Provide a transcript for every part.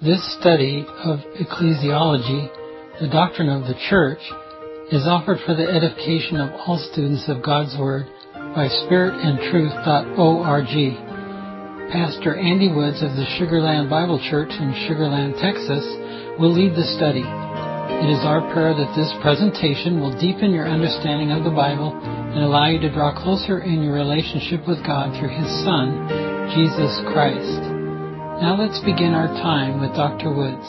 This study of ecclesiology, the doctrine of the Church, is offered for the edification of all students of God's Word by spiritandtruth.org. Pastor Andy Woods of the Sugar Land Bible Church in Sugar Land, Texas, will lead the study. It is our prayer that this presentation will deepen your understanding of the Bible and allow you to draw closer in your relationship with God through His Son, Jesus Christ. Now let's begin our time with Dr. Woods.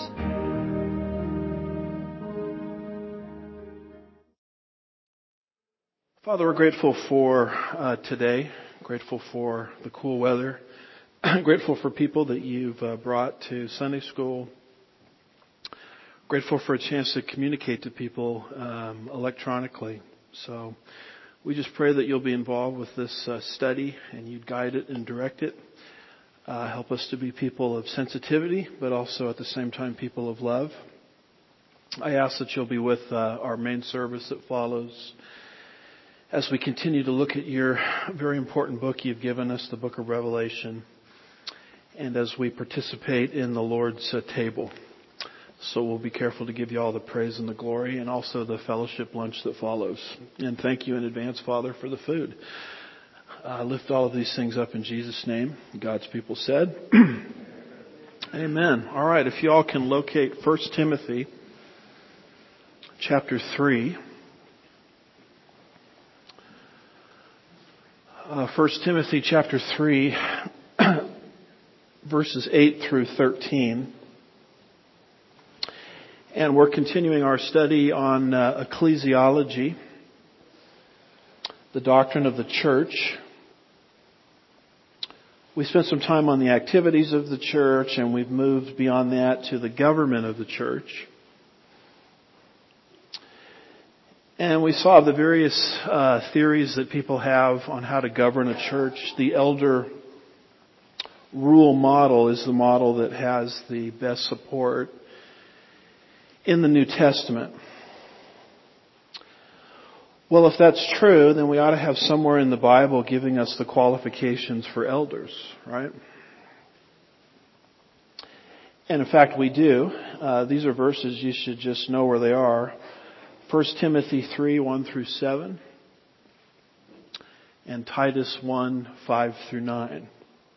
Father, we're grateful for today, grateful for the cool weather, grateful for people that you've brought to Sunday school, grateful for a chance to communicate to people electronically. So we just pray that you'll be involved with this study and you'd guide it and direct it. Help us to be people of sensitivity, but also at the same time people of love. I ask that you'll be with our main service that follows as we continue to look at your very important book you've given us, the book of Revelation, and as we participate in the Lord's table. So we'll be careful to give you all the praise and the glory and also the fellowship lunch that follows. And thank you in advance, Father, for the food. Lift all of these things up in Jesus' name. God's people said, Amen. All right, if you all can locate 1 Timothy chapter 3. 1 Timothy chapter 3, verses 8 through 13. And we're continuing our study on ecclesiology, the doctrine of the church. We spent some time on the activities of the church, and we've moved beyond that to the government of the church. And we saw the various theories that people have on how to govern a church. The elder rule model is the model that has the best support in the New Testament. Well, if that's true, then we ought to have somewhere in the Bible giving us the qualifications for elders, right? And in fact, we do. These are verses you should just know where they are. 1 Timothy 3, 1 through 7, and Titus 1, 5 through 9.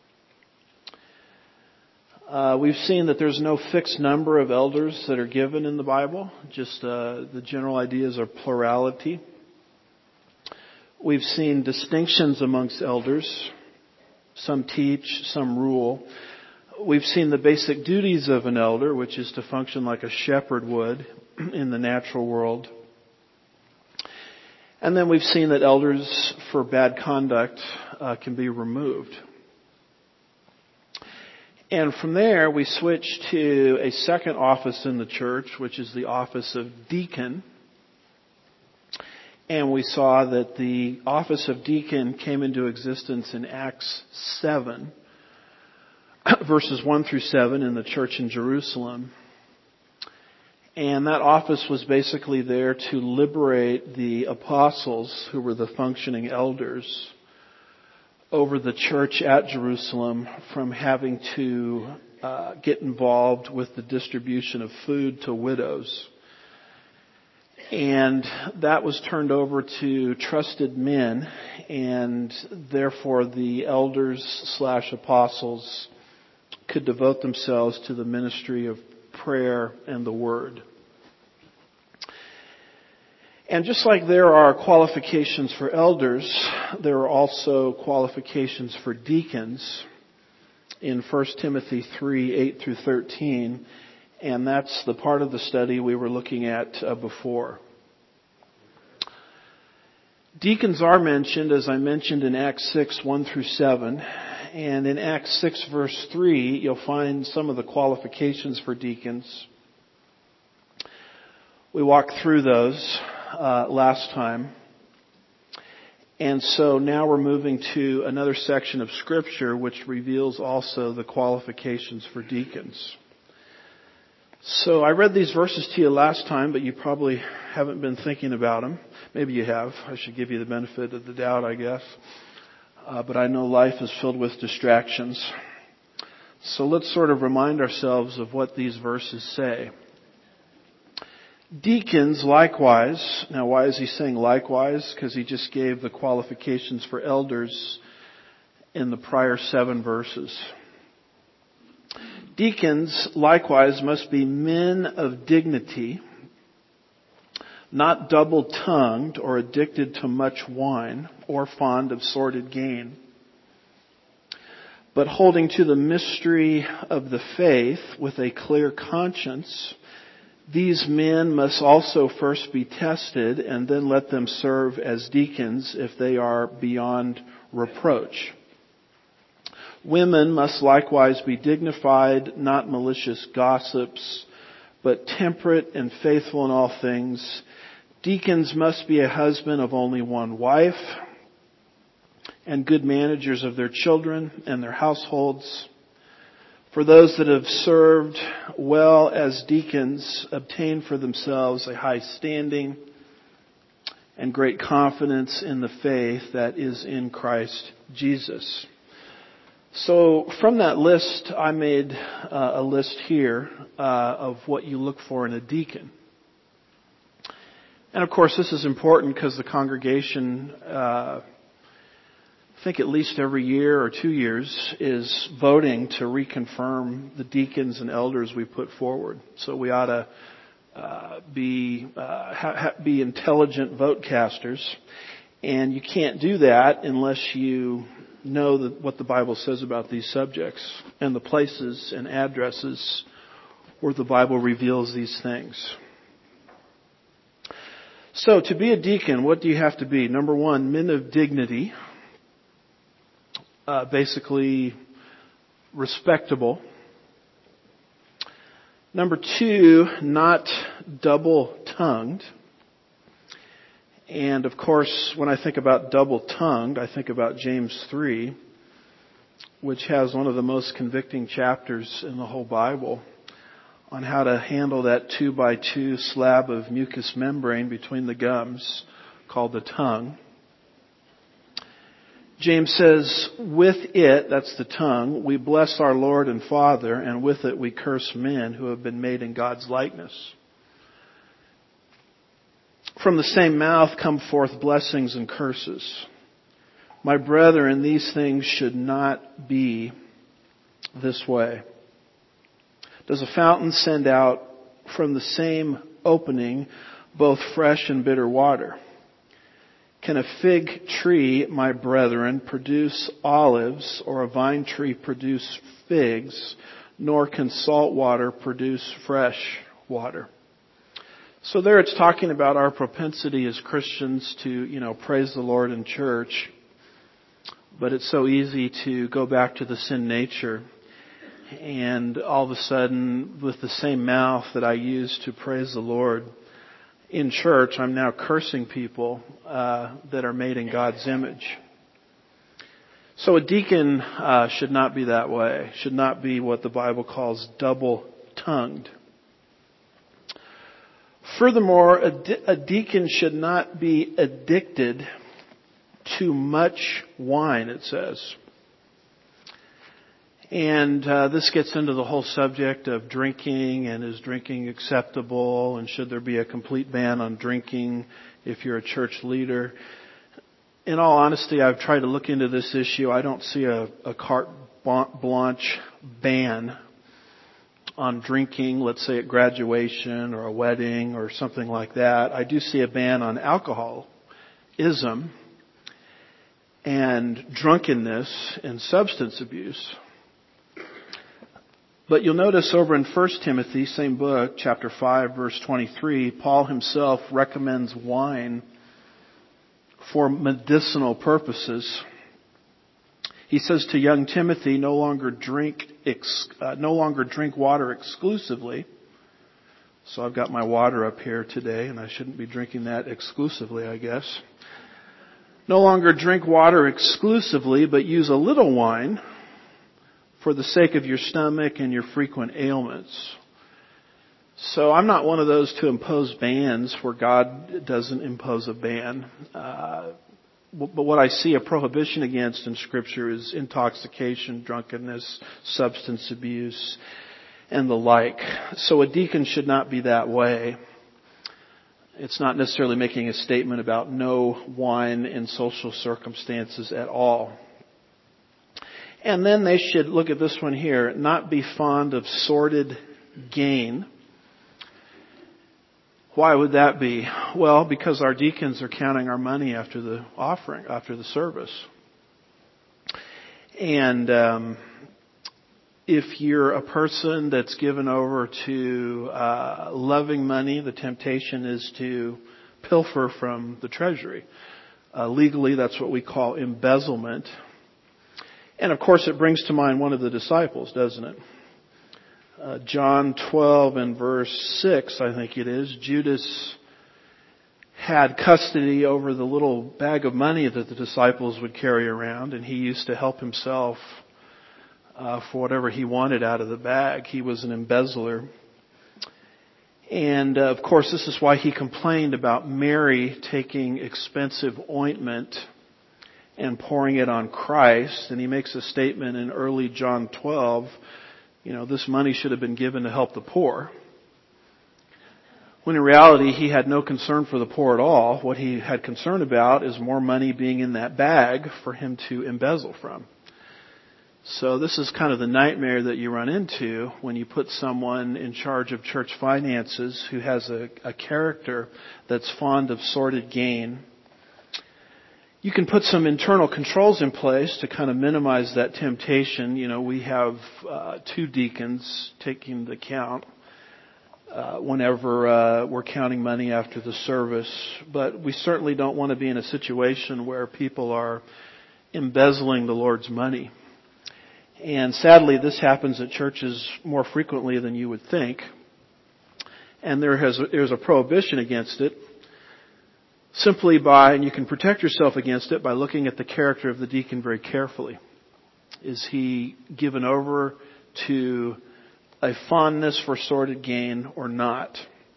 We've seen that there's no fixed number of elders that are given in the Bible. Just the general ideas are plurality. We've seen distinctions amongst elders. Some teach, some rule. We've seen the basic duties of an elder, which is to function like a shepherd would in the natural world. And then we've seen that elders for bad conduct can be removed. And from there, we switch to a second office in the church, which is the office of deacon. And we saw that the office of deacon came into existence in Acts 7, verses 1 through 7 in the church in Jerusalem. And that office was basically there to liberate the apostles, who were the functioning elders, over the church at Jerusalem from having to get involved with the distribution of food to widows. And that was turned over to trusted men, and therefore the elders/apostles could devote themselves to the ministry of prayer and the Word. And just like there are qualifications for elders, there are also qualifications for deacons in 1 Timothy 3, 8 through 13. And that's the part of the study we were looking at before. Deacons are mentioned, as I mentioned, in Acts 6, 1 through 7. And in Acts 6, verse 3, you'll find some of the qualifications for deacons. We walked through those last time. And so now we're moving to another section of Scripture which reveals also the qualifications for deacons. So I read these verses to you last time, but you probably haven't been thinking about them. Maybe you have. I should give you the benefit of the doubt, I guess. But I know life is filled with distractions. So let's sort of remind ourselves of what these verses say. Deacons likewise. Now why is he saying likewise? Because he just gave the qualifications for elders in the prior 7 verses. Deacons likewise must be men of dignity, not double-tongued or addicted to much wine or fond of sordid gain, but holding to the mystery of the faith with a clear conscience. These men must also first be tested, and then let them serve as deacons if they are beyond reproach. Women must likewise be dignified, not malicious gossips, but temperate and faithful in all things. Deacons must be a husband of only one wife, and good managers of their children and their households. For those that have served well as deacons obtain for themselves a high standing and great confidence in the faith that is in Christ Jesus. So from that list, I made a list here of what you look for in a deacon. And of course, this is important because the congregation, I think at least every year or 2 years, is voting to reconfirm the deacons and elders we put forward. So we ought to be intelligent vote casters. And you can't do that unless you know what the Bible says about these subjects and the places and addresses where the Bible reveals these things. So to be a deacon, what do you have to be? Number 1, men of dignity. Basically respectable. Number 2, not double-tongued. And of course, when I think about double-tongued, I think about James 3, which has one of the most convicting chapters in the whole Bible on how to handle that 2x2 slab of mucous membrane between the gums called the tongue. James says, with it, that's the tongue, we bless our Lord and Father, and with it we curse men who have been made in God's likeness. From the same mouth come forth blessings and curses. My brethren, these things should not be this way. Does a fountain send out from the same opening both fresh and bitter water? Can a fig tree, my brethren, produce olives, or a vine tree produce figs, nor can salt water produce fresh water? So there it's talking about our propensity as Christians to, praise the Lord in church. But it's so easy to go back to the sin nature. And all of a sudden, with the same mouth that I use to praise the Lord in church, I'm now cursing people that are made in God's image. So a deacon should not be that way. Should not be what the Bible calls double-tongued. Furthermore, a deacon should not be addicted to much wine, it says. And this gets into the whole subject of drinking, and is drinking acceptable, and should there be a complete ban on drinking if you're a church leader. In all honesty, I've tried to look into this issue. I don't see a carte blanche ban on drinking, let's say at graduation or a wedding or something like that. I do see a ban on alcoholism and drunkenness and substance abuse. But you'll notice over in 1 Timothy, same book, chapter 5, verse 23, Paul himself recommends wine for medicinal purposes. He says to young Timothy, no longer drink water exclusively. So I've got my water up here today, and I shouldn't be drinking that exclusively, I guess. No longer drink water exclusively, but use a little wine for the sake of your stomach and your frequent ailments. So I'm not one of those to impose bans where God doesn't impose a ban. But what I see a prohibition against in Scripture is intoxication, drunkenness, substance abuse, and the like. So a deacon should not be that way. It's not necessarily making a statement about no wine in social circumstances at all. And then they should, look at this one here, not be fond of sordid gain. Why would that be? Well, because our deacons are counting our money after the offering, after the service. And if you're a person that's given over to loving money, the temptation is to pilfer from the treasury. Legally, that's what we call embezzlement. And of course, it brings to mind one of the disciples, doesn't it? John 12 and verse 6, I think it is, Judas had custody over the little bag of money that the disciples would carry around, and he used to help himself for whatever he wanted out of the bag. He was an embezzler. And of course, this is why he complained about Mary taking expensive ointment and pouring it on Christ. And he makes a statement in early John 12, this money should have been given to help the poor. When in reality, he had no concern for the poor at all. What he had concern about is more money being in that bag for him to embezzle from. So this is kind of the nightmare that you run into when you put someone in charge of church finances who has a character that's fond of sordid gain. You can put some internal controls in place to kind of minimize that temptation. We have 2 deacons taking the count whenever we're counting money after the service. But we certainly don't want to be in a situation where people are embezzling the Lord's money. And sadly, this happens at churches more frequently than you would think. And there's a prohibition against it. Simply and you can protect yourself against it by looking at the character of the deacon very carefully. Is he given over to a fondness for sordid gain or not?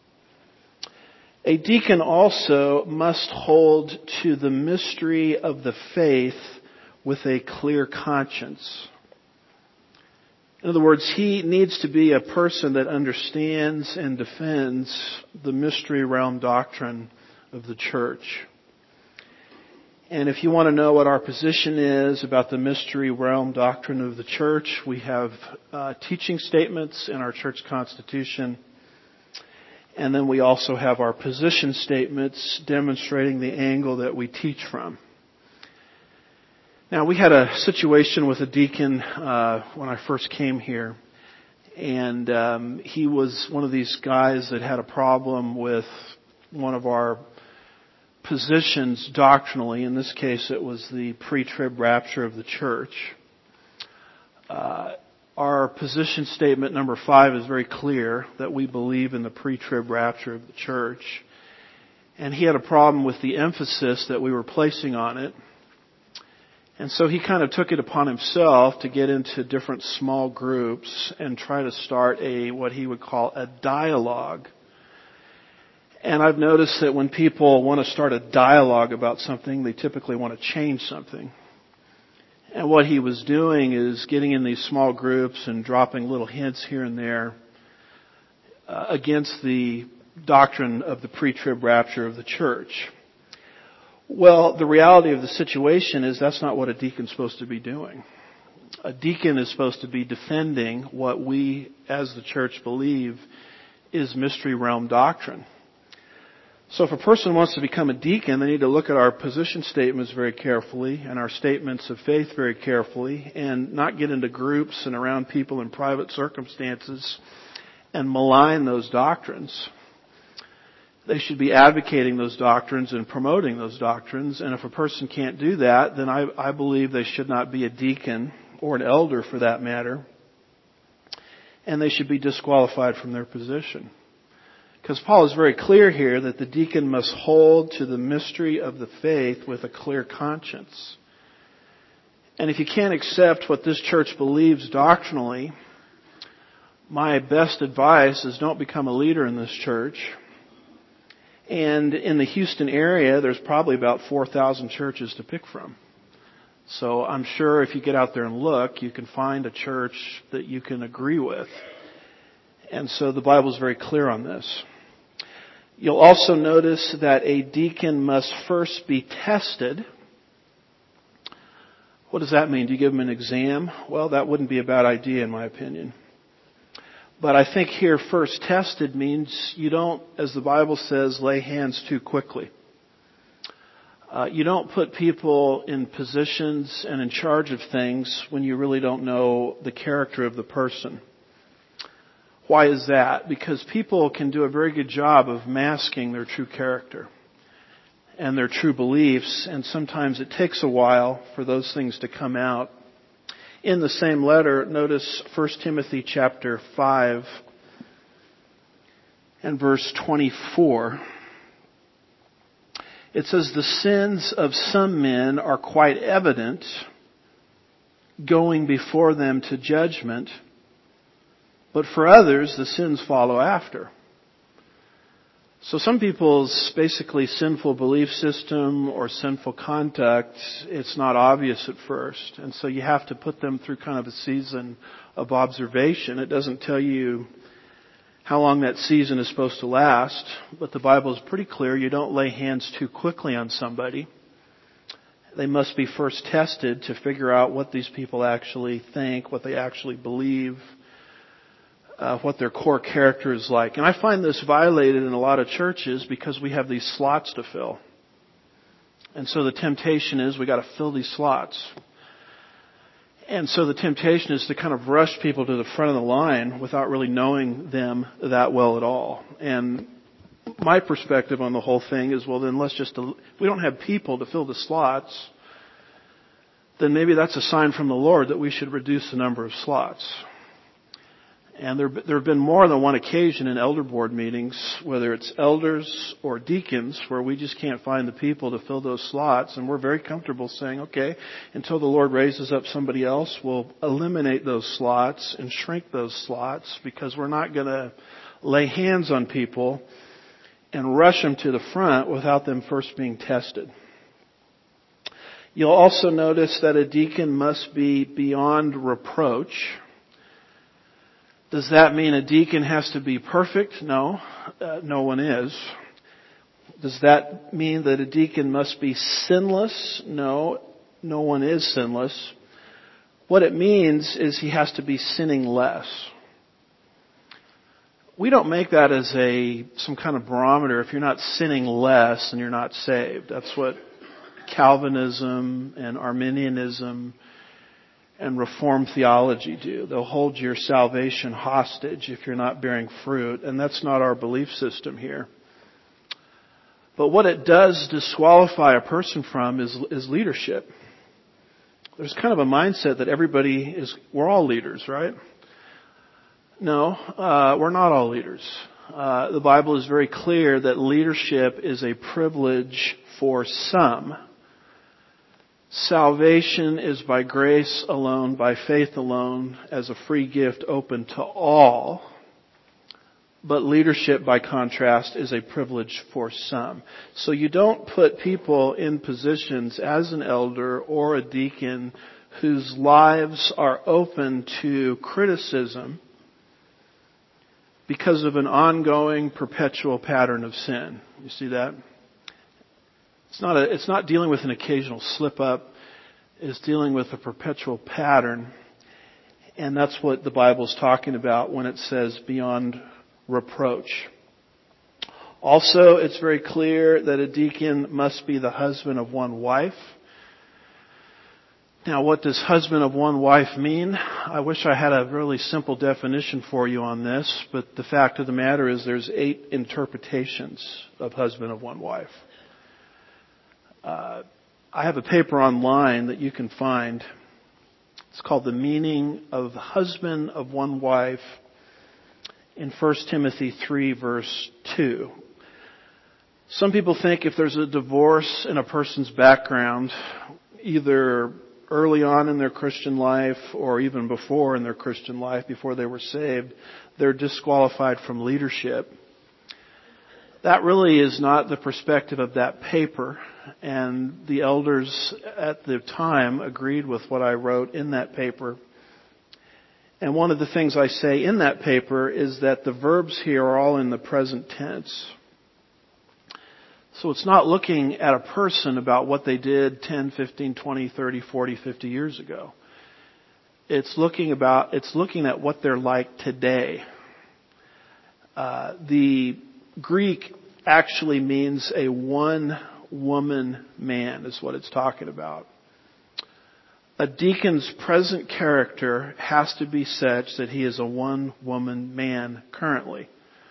A deacon also must hold to the mystery of the faith with a clear conscience. In other words, he needs to be a person that understands and defends the mystery realm doctrine of the church. And if you want to know what our position is about the mystery realm doctrine of the church, we have teaching statements in our church constitution. And then we also have our position statements demonstrating the angle that we teach from. Now, we had a situation with a deacon when I first came here. And he was one of these guys that had a problem with one of our positions doctrinally. In this case, it was the pre-trib rapture of the church. Our position statement number 5 is very clear that we believe in the pre-trib rapture of the church. And he had a problem with the emphasis that we were placing on it. And so he kind of took it upon himself to get into different small groups and try to start what he would call a dialogue. And I've noticed that when people want to start a dialogue about something, they typically want to change something. And what he was doing is getting in these small groups and dropping little hints here and there against the doctrine of the pre-trib rapture of the church. Well, the reality of the situation is that's not what a deacon's supposed to be doing. A deacon is supposed to be defending what we as the church believe is mystery realm doctrine. So if a person wants to become a deacon, they need to look at our position statements very carefully and our statements of faith very carefully and not get into groups and around people in private circumstances and malign those doctrines. They should be advocating those doctrines and promoting those doctrines. And if a person can't do that, then I believe they should not be a deacon or an elder for that matter. And they should be disqualified from their position. Because Paul is very clear here that the deacon must hold to the mystery of the faith with a clear conscience. And if you can't accept what this church believes doctrinally, my best advice is don't become a leader in this church. And in the Houston area, there's probably about 4,000 churches to pick from. So I'm sure if you get out there and look, you can find a church that you can agree with. And so the Bible is very clear on this. You'll also notice that a deacon must first be tested. What does that mean? Do you give them an exam? Well, that wouldn't be a bad idea in my opinion. But I think here first tested means you don't, as the Bible says, lay hands too quickly. You don't put people in positions and in charge of things when you really don't know the character of the person. Why is that? Because people can do a very good job of masking their true character and their true beliefs, and sometimes it takes a while for those things to come out. In the same letter, notice 1 Timothy chapter 5 and verse 24. It says, "The sins of some men are quite evident, going before them to judgment, but for others the sins follow after." So some people's basically sinful belief system or sinful conduct, it's not obvious at first. And so you have to put them through kind of a season of observation. It doesn't tell you how long that season is supposed to last, but the Bible is pretty clear. You don't lay hands too quickly on somebody. They must be first tested to figure out what these people actually think, what they actually believe, what their core character is like. And I find this violated in a lot of churches because we have these slots to fill. And so the temptation is we got to fill these slots. And so the temptation is to kind of rush people to the front of the line without really knowing them that well at all. And my perspective on the whole thing is, well, then if we don't have people to fill the slots, then maybe that's a sign from the Lord that we should reduce the number of slots. And there have been more than one occasion in elder board meetings, whether it's elders or deacons, where we just can't find the people to fill those slots. And we're very comfortable saying, okay, until the Lord raises up somebody else, we'll eliminate those slots and shrink those slots, because we're not going to lay hands on people and rush them to the front without them first being tested. You'll also notice that a deacon must be beyond reproach. Does that mean a deacon has to be perfect? No, no one is. Does that mean that a deacon must be sinless? No, no one is sinless. What it means is he has to be sinning less. We don't make that as some kind of barometer. If you're not sinning less, then you're not saved. That's what Calvinism and Arminianism and Reformed theology do. They'll hold your salvation hostage if you're not bearing fruit, and that's not our belief system here. But what it does disqualify a person from is leadership. There's kind of a mindset that we're all leaders, right? No, we're not all leaders. The Bible is very clear that leadership is a privilege for some. Salvation is by grace alone, by faith alone, as a free gift open to all. But leadership, by contrast, is a privilege for some. So you don't put people in positions as an elder or a deacon whose lives are open to criticism because of an ongoing, perpetual pattern of sin. You see that? It's not dealing with an occasional slip up. It's dealing with a perpetual pattern. And that's what the Bible is talking about when it says beyond reproach. Also, it's very clear that a deacon must be the husband of one wife. Now, what does husband of one wife mean? I wish I had a really simple definition for you on this, but the fact of the matter is there's 8 interpretations of husband of one wife. I have a paper online that you can find. It's called The Meaning of Husband of One Wife in 1 Timothy 3 verse 2. Some people think if there's a divorce in a person's background, either early on in their Christian life or even before in their Christian life, before they were saved, they're disqualified from leadership. That really is not the perspective of that paper, and the elders at the time agreed with what I wrote in that paper. And one of the things I say in that paper is that the verbs here are all in the present tense. So it's not looking at a person about what they did 10, 15, 20, 30, 40, 50 years ago. It's looking at what they're like today. The Greek actually means a one-woman man is what it's talking about. A deacon's present character has to be such that he is a one-woman man currently.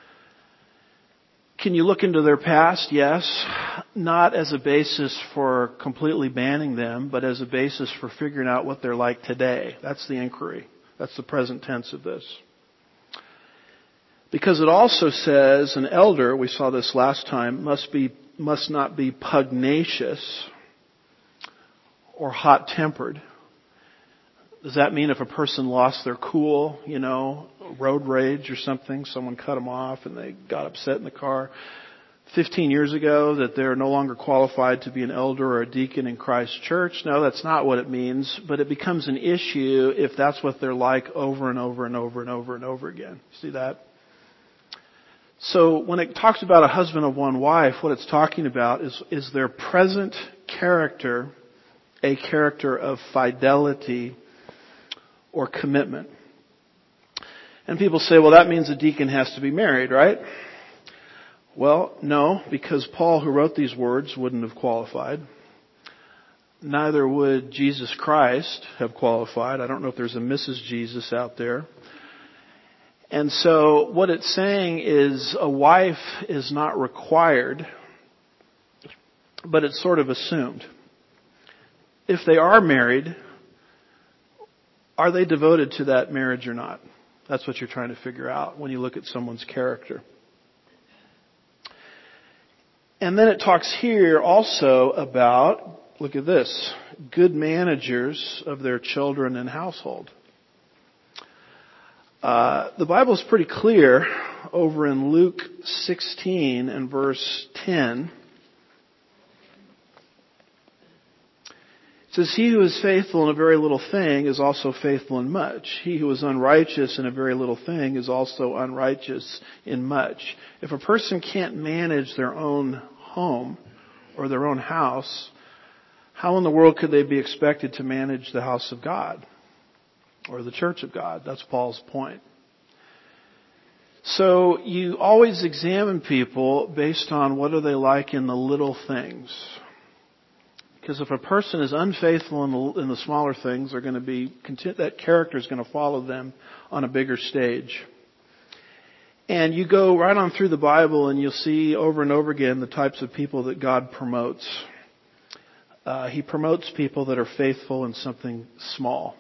Can you look into their past? Yes. Not as a basis for completely banning them, but as a basis for figuring out what they're like today. That's the inquiry. That's the present tense of this. Because it also says an elder, we saw this last time, must not be pugnacious or hot-tempered. Does that mean if a person lost their cool, road rage or something, someone cut them off and they got upset in the car 15 years ago, that they're no longer qualified to be an elder or a deacon in Christ's church? No, that's not what it means, but it becomes an issue if that's what they're like over and over and over and over and over again. See that? So when it talks about a husband of one wife, what it's talking about is their present character a character of fidelity or commitment. And people say, well, that means a deacon has to be married, right? Well, no, because Paul, who wrote these words, wouldn't have qualified. Neither would Jesus Christ have qualified. I don't know if there's a Mrs. Jesus out there. And so what it's saying is a wife is not required, but it's sort of assumed. If they are married, are they devoted to that marriage or not? That's what you're trying to figure out when you look at someone's character. And then it talks here also about, look at this, good managers of their children and household. The Bible is pretty clear over in Luke 16 and verse 10. It says, he who is faithful in a very little thing is also faithful in much. He who is unrighteous in a very little thing is also unrighteous in much. If a person can't manage their own home or their own house, how in the world could they be expected to manage the house of God or the church of God? That's Paul's point. So you always examine people based on what are they like in the little things. Because if a person is unfaithful in the smaller things, they're going to be that character is going to follow them on a bigger stage. And you go right on through the Bible and you'll see over and over again the types of people that God promotes. He promotes people that are faithful in something small.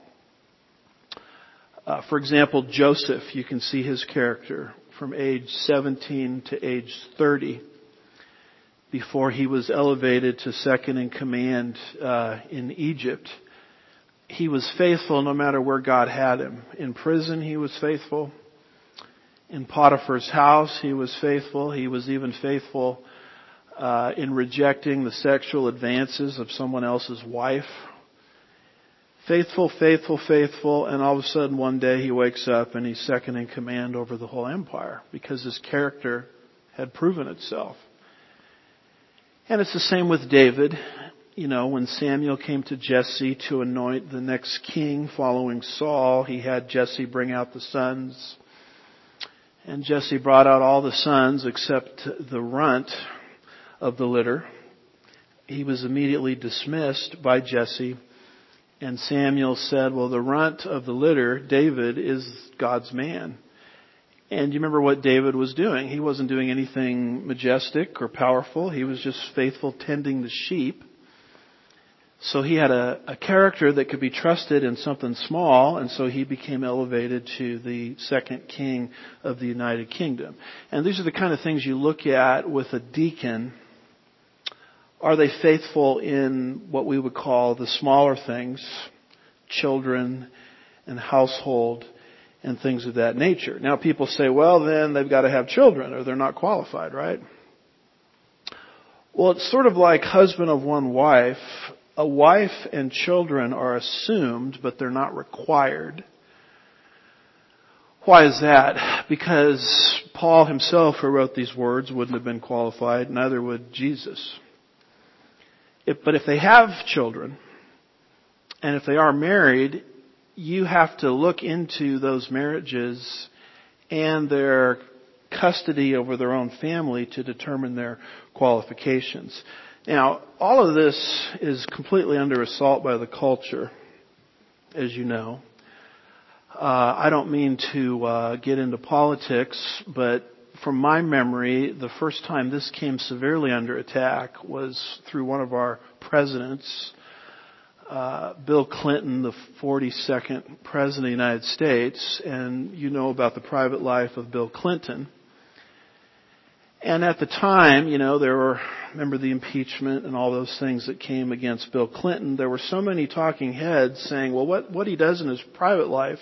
For example, Joseph, you can see his character from age 17 to age 30. Before he was elevated to second in command in Egypt. He was faithful no matter where God had him. In prison, he was faithful. In Potiphar's house, he was faithful. He was even faithful in rejecting the sexual advances of someone else's wife. Faithful, faithful, faithful, and all of a sudden one day he wakes up and he's second in command over the whole empire because his character had proven itself. And it's the same with David. When Samuel came to Jesse to anoint the next king following Saul, he had Jesse bring out the sons. And Jesse brought out all the sons except the runt of the litter. He was immediately dismissed by Jesse. And Samuel said, well, the runt of the litter, David, is God's man. And you remember what David was doing. He wasn't doing anything majestic or powerful. He was just faithful tending the sheep. So he had a character that could be trusted in something small, and so he became elevated to the second king of the United Kingdom. And these are the kind of things you look at with a deacon. Are they faithful in what we would call the smaller things, children and household, and things of that nature? Now people say, well, then they've got to have children or they're not qualified, right? Well, it's sort of like husband of one wife. A wife and children are assumed, but they're not required. Why is that? Because Paul himself, who wrote these words, wouldn't have been qualified, neither would Jesus. But if they have children, and if they are married, you have to look into those marriages and their custody over their own family to determine their qualifications. Now, all of this is completely under assault by the culture, as you know. I don't mean to get into politics, but from my memory, the first time this came severely under attack was through one of our presidents, Bill Clinton, the 42nd President of the United States, and you know about the private life of Bill Clinton. And at the time, there were, remember the impeachment and all those things that came against Bill Clinton. There were so many talking heads saying, well, what he does in his private life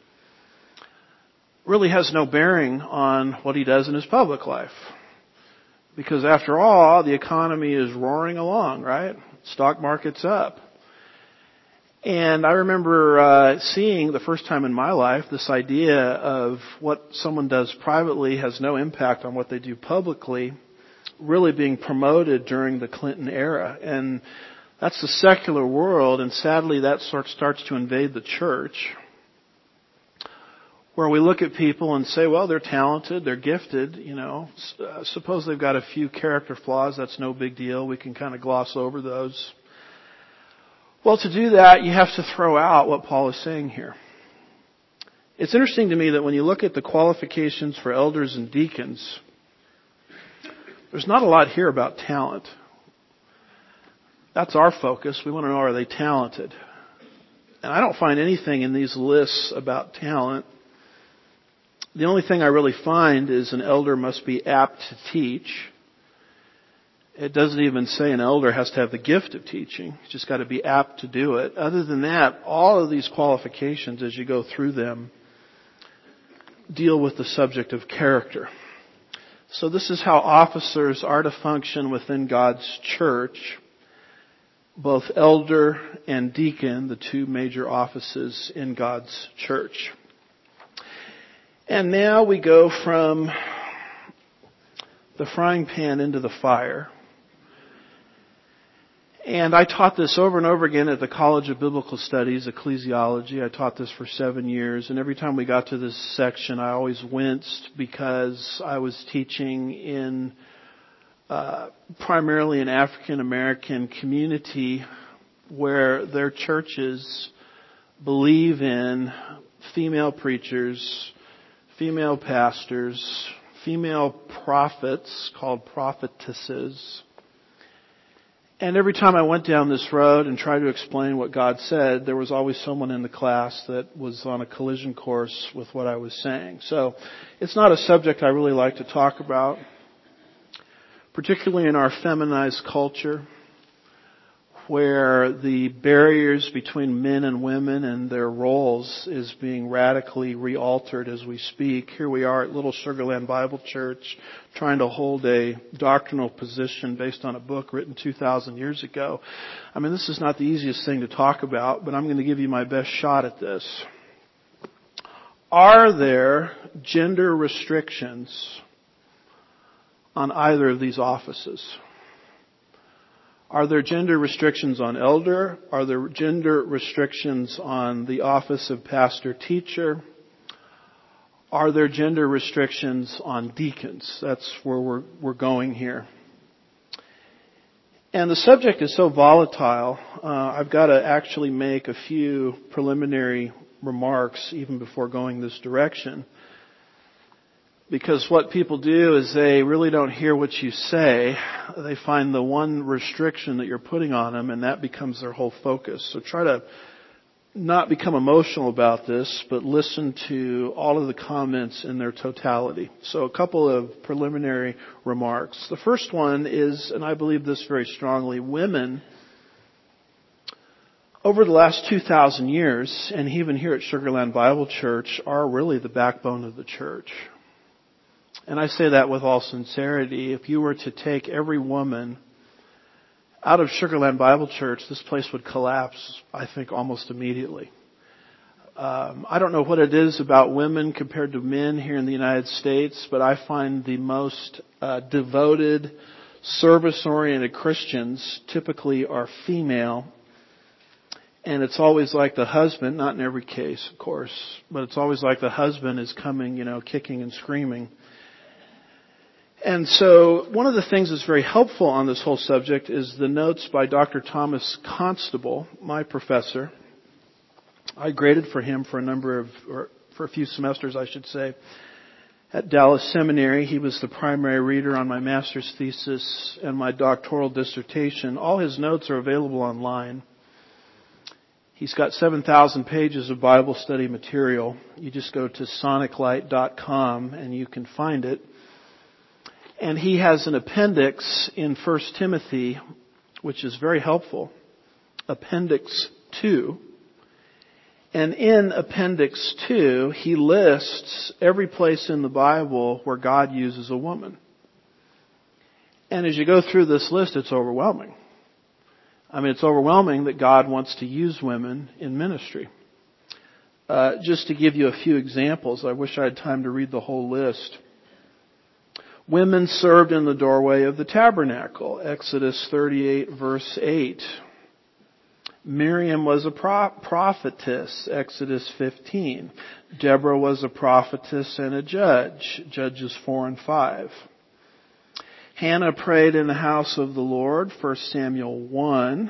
really has no bearing on what he does in his public life. Because after all, the economy is roaring along, right? Stock market's up. And I remember seeing the first time in my life this idea of what someone does privately has no impact on what they do publicly really being promoted during the Clinton era. And that's the secular world, and sadly that starts to invade the church, where we look at people and say, well, they're talented, they're gifted, suppose they've got a few character flaws, that's no big deal, we can kind of gloss over those. Well, to do that, you have to throw out what Paul is saying here. It's interesting to me that when you look at the qualifications for elders and deacons, there's not a lot here about talent. That's our focus. We want to know, are they talented? And I don't find anything in these lists about talent. The only thing I really find is an elder must be apt to teach. It doesn't even say an elder has to have the gift of teaching. He's just got to be apt to do it. Other than that, all of these qualifications, as you go through them, deal with the subject of character. So this is how officers are to function within God's church, both elder and deacon, the two major offices in God's church. And now we go from the frying pan into the fire. And I taught this over and over again at the College of Biblical Studies, ecclesiology. I taught this for 7 years. And every time we got to this section, I always winced because I was teaching in primarily an African American community where their churches believe in female preachers, female pastors, female prophets called prophetesses. And every time I went down this road and tried to explain what God said, there was always someone in the class that was on a collision course with what I was saying. So it's not a subject I really like to talk about, particularly in our feminized culture, where the barriers between men and women and their roles is being radically re-altered as we speak. Here we are at Little Sugar Land Bible Church trying to hold a doctrinal position based on a book written 2,000 years ago. I mean, this is not the easiest thing to talk about, but I'm going to give you my best shot at this. Are there gender restrictions on either of these offices? Are there gender restrictions on elder? Are there gender restrictions on the office of pastor-teacher? Are there gender restrictions on deacons? That's where we're going here. And the subject is so volatile, I've got to actually make a few preliminary remarks even before going this direction. Because what people do is they really don't hear what you say. They find the one restriction that you're putting on them, and that becomes their whole focus. So try to not become emotional about this, but listen to all of the comments in their totality. So a couple of preliminary remarks. The first one is, and I believe this very strongly, women over the last 2,000 years, and even here at Sugar Land Bible Church, are really the backbone of the church. And I say that with all sincerity. If you were to take every woman out of Sugarland Bible Church, this place would collapse, I think, almost immediately. I don't know what it is about women compared to men here in the United States, but I find the most devoted, service-oriented Christians typically are female. And it's always like the husband, not in every case, of course, but it's always like the husband is coming, kicking and screaming. And so one of the things that's very helpful on this whole subject is the notes by Dr. Thomas Constable, my professor. I graded for him for a few semesters, I should say, at Dallas Seminary. He was the primary reader on my master's thesis and my doctoral dissertation. All his notes are available online. He's got 7,000 pages of Bible study material. You just go to soniclight.com and you can find it. And he has an appendix in 1 Timothy, which is very helpful. Appendix 2. And in Appendix 2, he lists every place in the Bible where God uses a woman. And as you go through this list, it's overwhelming. It's overwhelming that God wants to use women in ministry. Just to give you a few examples, I wish I had time to read the whole list. Women served in the doorway of the tabernacle, Exodus 38 verse 8. Miriam was a prophetess, Exodus 15. Deborah was a prophetess and a judge, Judges 4 and 5. Hannah prayed in the house of the Lord, 1 Samuel 1.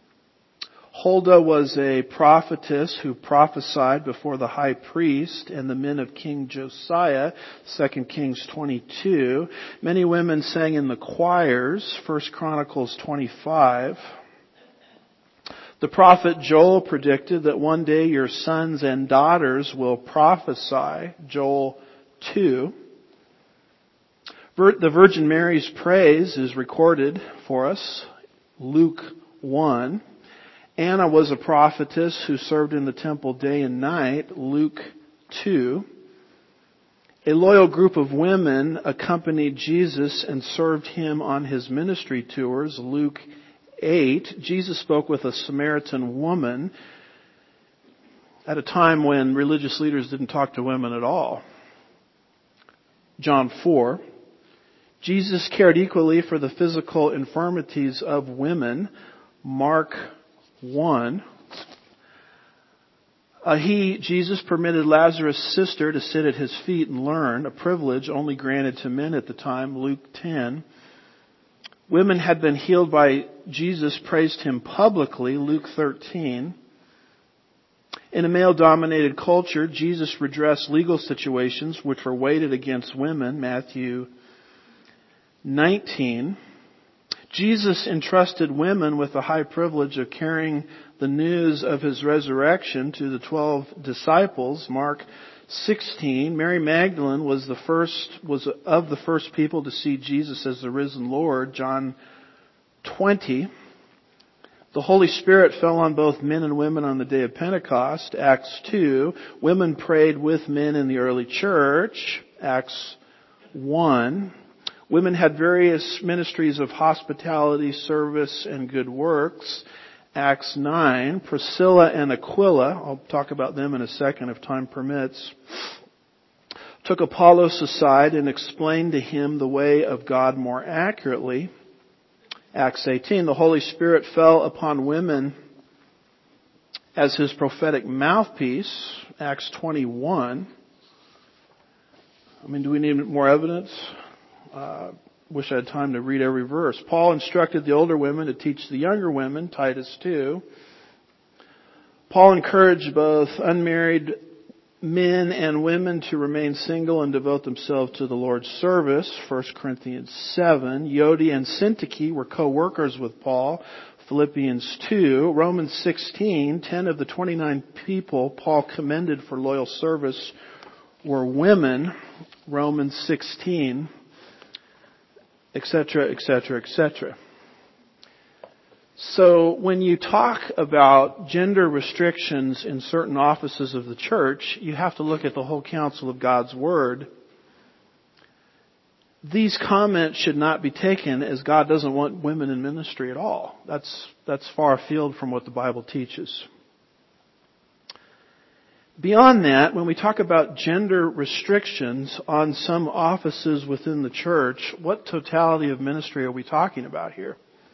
Huldah was a prophetess who prophesied before the high priest and the men of King Josiah, 2 Kings 22. Many women sang in the choirs, 1 Chronicles 25. The prophet Joel predicted that one day your sons and daughters will prophesy, Joel 2. The Virgin Mary's praise is recorded for us, Luke 1. Anna was a prophetess who served in the temple day and night, Luke 2. A loyal group of women accompanied Jesus and served him on his ministry tours, Luke 8. Jesus spoke with a Samaritan woman at a time when religious leaders didn't talk to women at all, John 4. Jesus cared equally for the physical infirmities of women, Mark 1. Jesus permitted Lazarus' sister to sit at his feet and learn, a privilege only granted to men at the time, Luke 10. Women had been healed by Jesus, praised him publicly, Luke 13. In a male-dominated culture, Jesus redressed legal situations which were weighted against women, Matthew 19. Jesus entrusted women with the high privilege of carrying the news of his resurrection to the 12 disciples, Mark 16. Mary Magdalene was of the first people to see Jesus as the risen Lord, John 20. The Holy Spirit fell on both men and women on the day of Pentecost, Acts 2. Women prayed with men in the early church, Acts 1. Women had various ministries of hospitality, service, and good works. Acts 9. Priscilla and Aquila, I'll talk about them in a second if time permits, took Apollos aside and explained to him the way of God more accurately. Acts 18. The Holy Spirit fell upon women as his prophetic mouthpiece. Acts 21. Do we need more evidence? Wish I had time to read every verse. Paul instructed the older women to teach the younger women, Titus 2. Paul encouraged both unmarried men and women to remain single and devote themselves to the Lord's service, 1 Corinthians 7. Yodi and Syntyche were co-workers with Paul, Philippians 2. Romans 16, 10 of the 29 people Paul commended for loyal service were women, Romans 16. Etc., etc., etc. So when you talk about gender restrictions in certain offices of the church, you have to look at the whole counsel of God's Word. these comments should not be taken as God doesn't want women in ministry at all. That's far afield from what the Bible teaches. Beyond that, when we talk about gender restrictions on some offices within the church, what totality of ministry are we talking about here?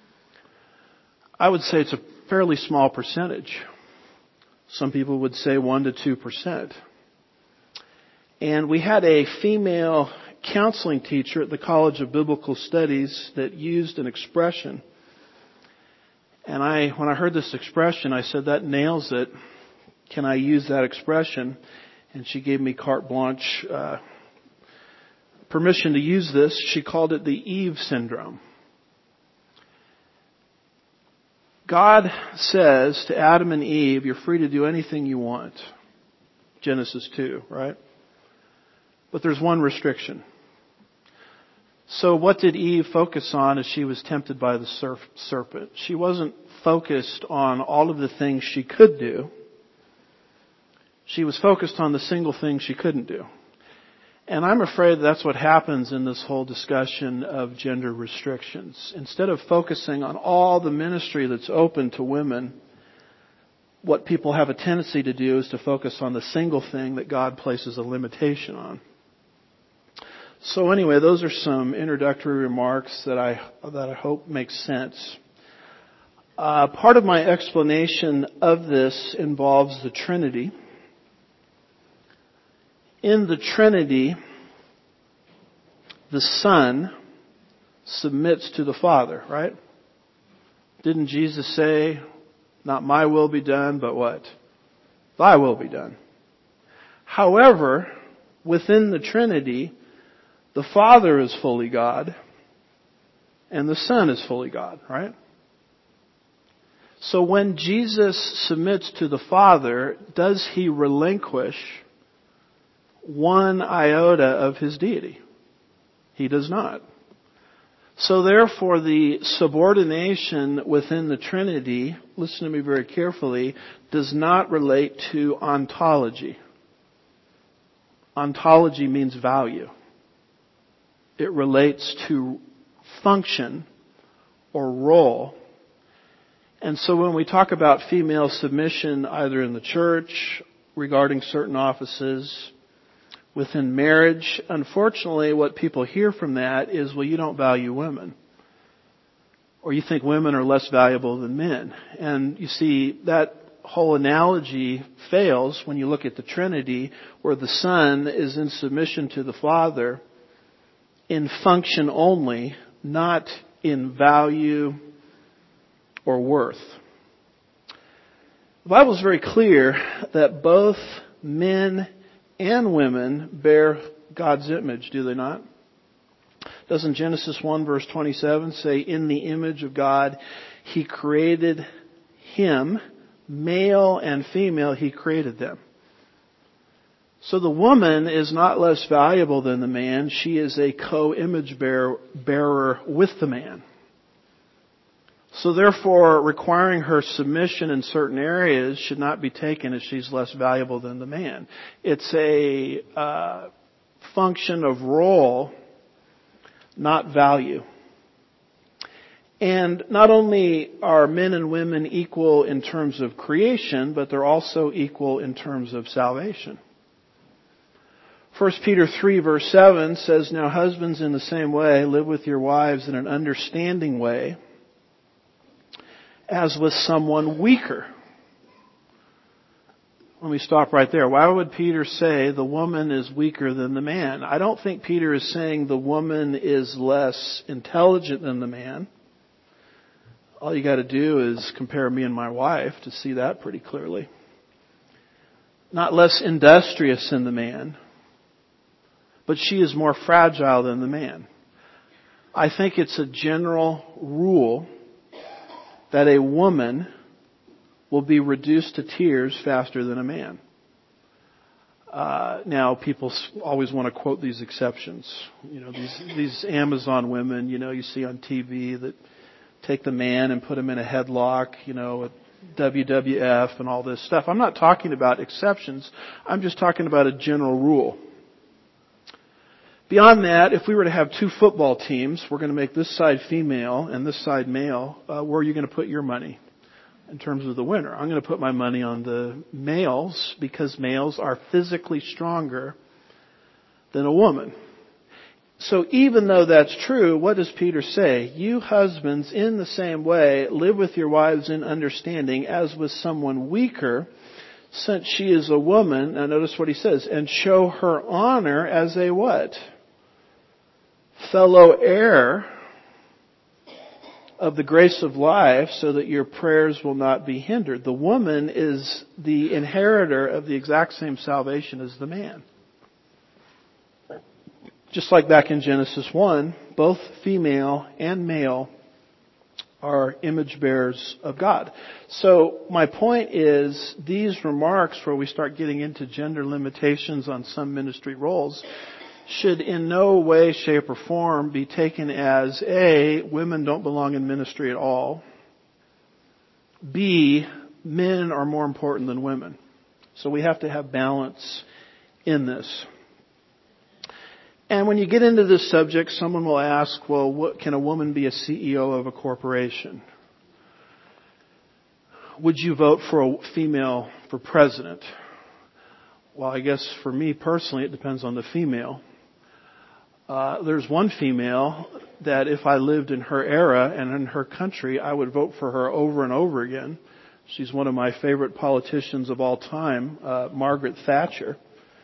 I would say it's a fairly small percentage. Some people would say 1 to 2%. And we had a female counseling teacher at the College of Biblical Studies that used an expression. And when I heard this expression, I said, that nails it. Can I use that expression? And she gave me carte blanche permission to use this. She called it the Eve syndrome. God says to Adam and Eve, you're free to do anything you want. Genesis 2, right? But there's one restriction. So what did Eve focus on as she was tempted by the serpent? She wasn't focused on all of the things she could do. She was focused on the single thing she couldn't do. And I'm afraid that's what happens in this whole discussion of gender restrictions. Instead of focusing on all the ministry that's open to women, what people have a tendency to do is to focus on the single thing that God places a limitation on. So anyway, those are some introductory remarks that I hope make sense. Part of my explanation of this involves the Trinity. In the Trinity, the Son submits to the Father, right? Didn't Jesus say, not my will be done, but what? Thy will be done. However, within the Trinity, the Father is fully God and the Son is fully God, right? So when Jesus submits to the Father, does He relinquish one iota of His deity? He does not. So therefore the subordination within the Trinity, listen to me very carefully, does not relate to ontology. Ontology means value. It relates to function or role. And so when we talk about female submission either in the church, regarding certain offices, within marriage, unfortunately, what people hear from that is, well, you don't value women. Or you think women are less valuable than men. And you see, that whole analogy fails when you look at the Trinity, where the Son is in submission to the Father in function only, not in value or worth. The Bible is very clear that both men and women bear God's image, do they not? Doesn't Genesis 1 verse 27 say, in the image of God, He created him, male and female, He created them. So the woman is not less valuable than the man. She is a co-image bearer with the man. So therefore, requiring her submission in certain areas should not be taken as she's less valuable than the man. It's a function of role, not value. And not only are men and women equal in terms of creation, but they're also equal in terms of salvation. 1 Peter 3 verse 7 says, now husbands in the same way live with your wives in an understanding way, as with someone weaker. Let me stop right there. Why would Peter say the woman is weaker than the man? I don't think Peter is saying the woman is less intelligent than the man. All you got to do is compare me and my wife to see that pretty clearly. Not less industrious than the man, but she is more fragile than the man. I think it's a general rule that a woman will be reduced to tears faster than a man. Now, people always want to quote these exceptions. You know, these Amazon women, you know, you see on TV that take the man and put him in a headlock, you know, at WWF and all this stuff. I'm not talking about exceptions. I'm just talking about a general rule. Beyond that, if we were to have two football teams, we're going to make this side female and this side male. Where are you going to put your money in terms of the winner? I'm going to put my money on the males because males are physically stronger than a woman. So even though that's true, what does Peter say? You husbands, in the same way, live with your wives in understanding as with someone weaker, since she is a woman. Now notice what he says, and show her honor as a what? Fellow heir of the grace of life, so that your prayers will not be hindered. The woman is the inheritor of the exact same salvation as the man. Just like back in Genesis 1, both female and male are image bearers of God. So my point is, these remarks where we start getting into gender limitations on some ministry roles should in no way, shape, or form be taken as A, women don't belong in ministry at all, B, men are more important than women. So we have to have balance in this. And when you get into this subject, someone will ask, well, what, can a woman be a CEO of a corporation? Would you vote for a female for president? Well, I guess for me personally, it depends on the female. There's one female that if I lived in her era and in her country, I would vote for her over and over again. She's one of my favorite politicians of all time, Margaret Thatcher.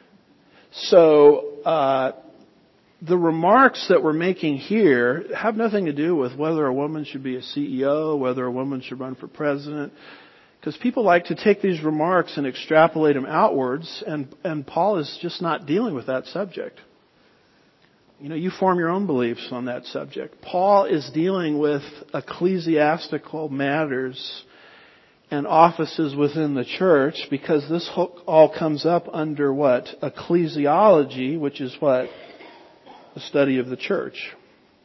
So, the remarks that we're making here have nothing to do with whether a woman should be a CEO, whether a woman should run for president. Because people like to take these remarks and extrapolate them outwards, and Paul is just not dealing with that subject. You know, you form your own beliefs on that subject. Paul is dealing with ecclesiastical matters and offices within the church, because this all comes up under what? Ecclesiology, which is what? The study of the church.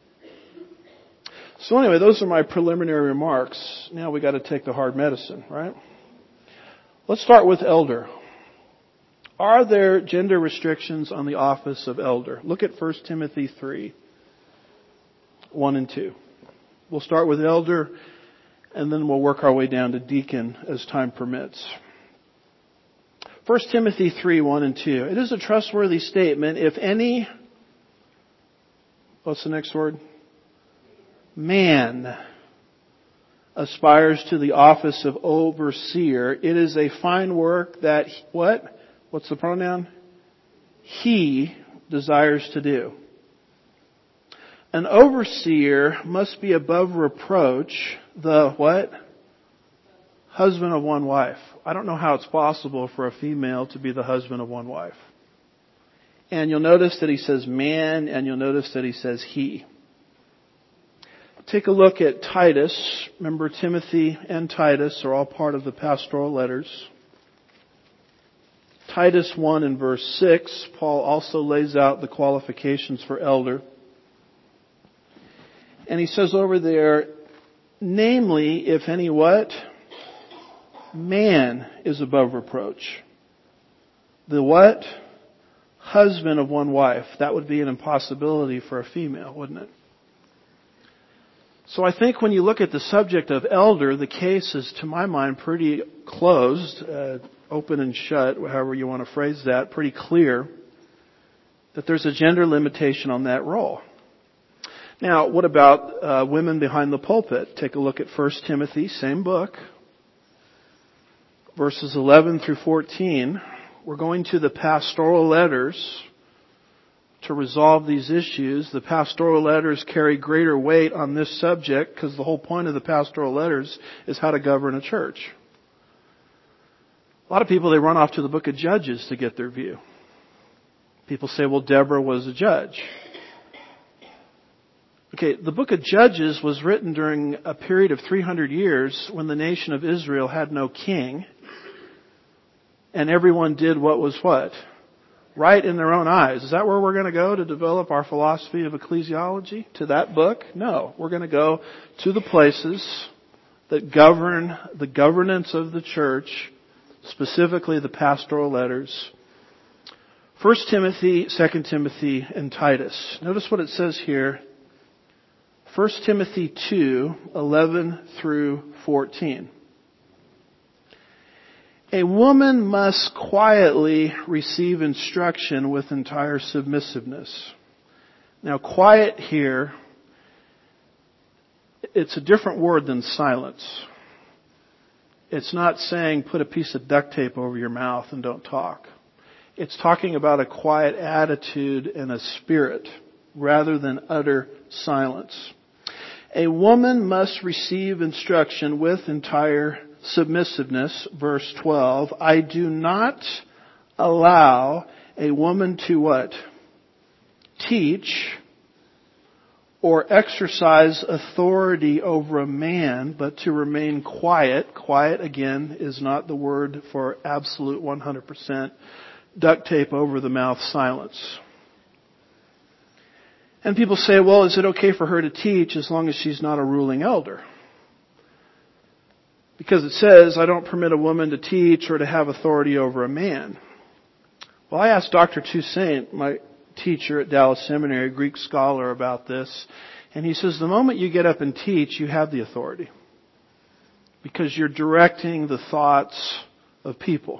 So anyway, those are my preliminary remarks. Now we got to take the hard medicine, right? Let's start with elder. Are there gender restrictions on the office of elder? Look at 1 Timothy 3, 1 and 2. We'll start with elder, and then we'll work our way down to deacon as time permits. 1 Timothy 3, 1 and 2. It is a trustworthy statement. If any, what's the next word? Man aspires to the office of overseer, it is a fine work that, what? What's the pronoun? He desires to do. An overseer must be above reproach, the what? Husband of one wife. I don't know how it's possible for a female to be the husband of one wife. And you'll notice that he says man, and you'll notice that he says he. Take a look at Titus. Remember, Timothy and Titus are all part of the pastoral letters. Titus 1 and verse 6, Paul also lays out the qualifications for elder. And he says over there, namely, if any what? Man is above reproach. The what? Husband of one wife. That would be an impossibility for a female, wouldn't it? So I think when you look at the subject of elder, the case is, to my mind, pretty closed, open and shut, however you want to phrase that, pretty clear that there's a gender limitation on that role. Now, what about women behind the pulpit? Take a look at 1 Timothy, same book, verses 11 through 14. We're going to the pastoral letters to resolve these issues. The pastoral letters carry greater weight on this subject because the whole point of the pastoral letters is how to govern a church. A lot of people, they run off to the book of Judges to get their view. People say, well, Deborah was a judge. Okay, the book of Judges was written during a period of 300 years when the nation of Israel had no king. And everyone did what was what? Right in their own eyes. Is that where we're going to go to develop our philosophy of ecclesiology? To that book? No. We're going to go to the places that govern the governance of the church, specifically the pastoral letters. 1 Timothy, 2 Timothy, and Titus. Notice what it says here. 1 Timothy 2, 11 through 14. A woman must quietly receive instruction with entire submissiveness. Now, quiet here, it's a different word than silence. It's not saying put a piece of duct tape over your mouth and don't talk. It's talking about a quiet attitude and a spirit rather than utter silence. A woman must receive instruction with entire submissiveness. Verse 12, I do not allow a woman to what? Teach or exercise authority over a man, but to remain quiet. Quiet, again, is not the word for absolute 100% duct tape over the mouth silence. And people say, well, is it okay for her to teach as long as she's not a ruling elder? Because it says, I don't permit a woman to teach or to have authority over a man. Well, I asked Dr. Toussaint, my teacher at Dallas Seminary, a Greek scholar, about this. And he says, the moment you get up and teach, you have the authority. Because you're directing the thoughts of people.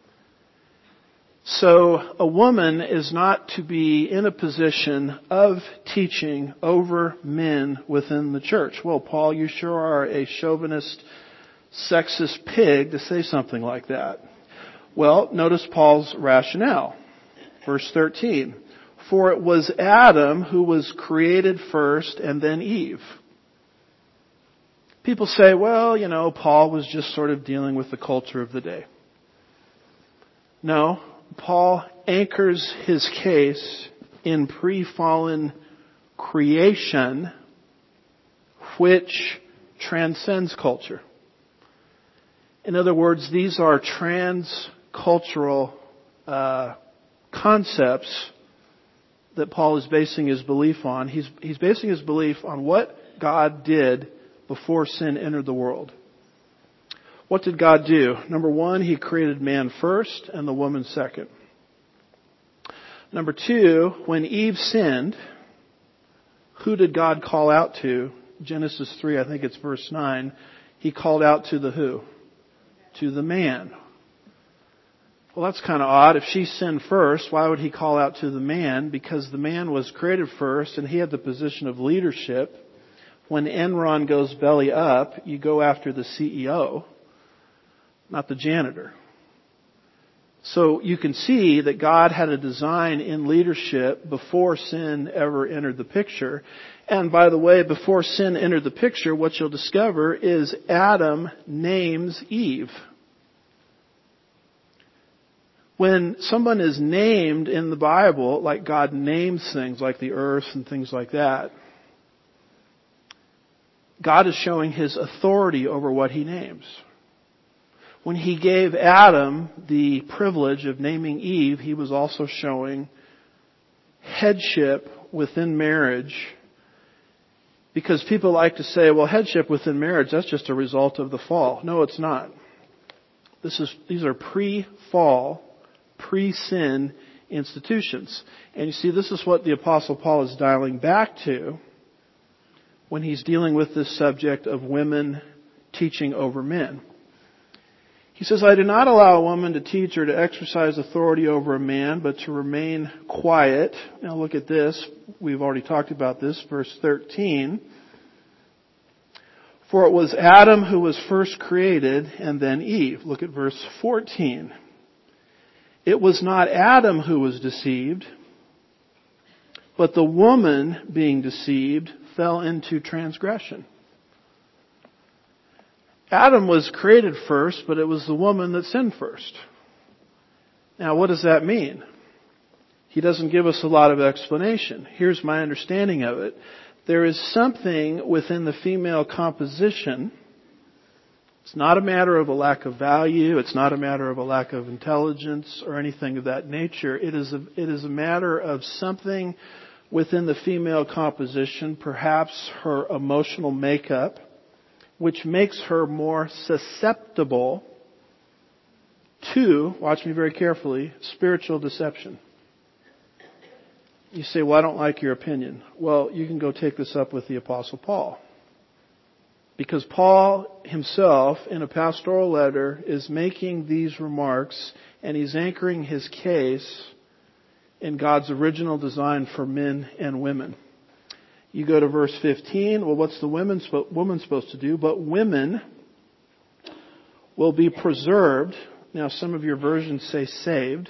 So a woman is not to be in a position of teaching over men within the church. Well, Paul, you sure are a chauvinist, sexist pig to say something like that. Well, notice Paul's rationale. Verse 13. For it was Adam who was created first and then Eve. People say, well, Paul was just sort of dealing with the culture of the day. No, Paul anchors his case in pre-fallen creation, which transcends culture. In other words, these are transcultural concepts that Paul is basing his belief on. He's basing his belief on what God did before sin entered the world. What did God do? Number one, He created man first and the woman second. Number two, when Eve sinned, who did God call out to? Genesis 3, I think it's verse 9. He called out to the who? To the man. Well, that's kind of odd. If she sinned first, why would He call out to the man? Because the man was created first and he had the position of leadership. When Enron goes belly up, you go after the CEO, not the janitor. So you can see that God had a design in leadership before sin ever entered the picture. And by the way, before sin entered the picture, what you'll discover is Adam names Eve. When someone is named in the Bible, like God names things like the earth and things like that, God is showing His authority over what He names. When He gave Adam the privilege of naming Eve, He was also showing headship within marriage. Because people like to say, well, headship within marriage, that's just a result of the fall. No, it's not. These are pre-fall, pre-sin institutions. And you see, this is what the Apostle Paul is dialing back to when he's dealing with this subject of women teaching over men. He says, I do not allow a woman to teach or to exercise authority over a man, but to remain quiet. Now look at this. We've already talked about this. Verse 13. For it was Adam who was first created and then Eve. Look at verse 14. It was not Adam who was deceived, but the woman being deceived fell into transgression. Adam was created first, but it was the woman that sinned first. Now, what does that mean? He doesn't give us a lot of explanation. Here's my understanding of it. There is something within the female composition. It's not a matter of a lack of value. It's not a matter of a lack of intelligence or anything of that nature. It is a matter of something within the female composition, perhaps her emotional makeup, which makes her more susceptible to, watch me very carefully, spiritual deception. You say, well, I don't like your opinion. Well, you can go take this up with the Apostle Paul. Because Paul himself, in a pastoral letter, is making these remarks, and he's anchoring his case in God's original design for men and women. You go to verse 15. Well, what's the woman supposed to do? But women will be preserved. Now, some of your versions say saved.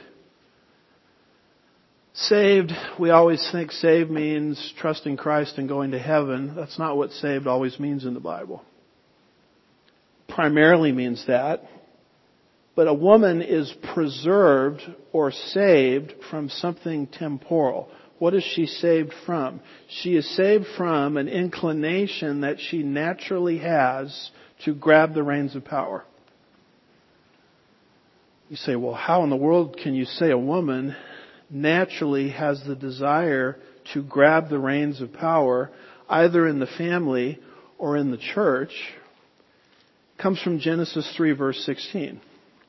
Saved, we always think saved means trusting Christ and going to heaven. That's not what saved always means in the Bible. Primarily means that. But a woman is preserved or saved from something temporal. What is she saved from? She is saved from an inclination that she naturally has to grab the reins of power. You say, well, how in the world can you say a woman naturally has the desire to grab the reins of power, either in the family or in the church? It comes from Genesis 3, verse 16.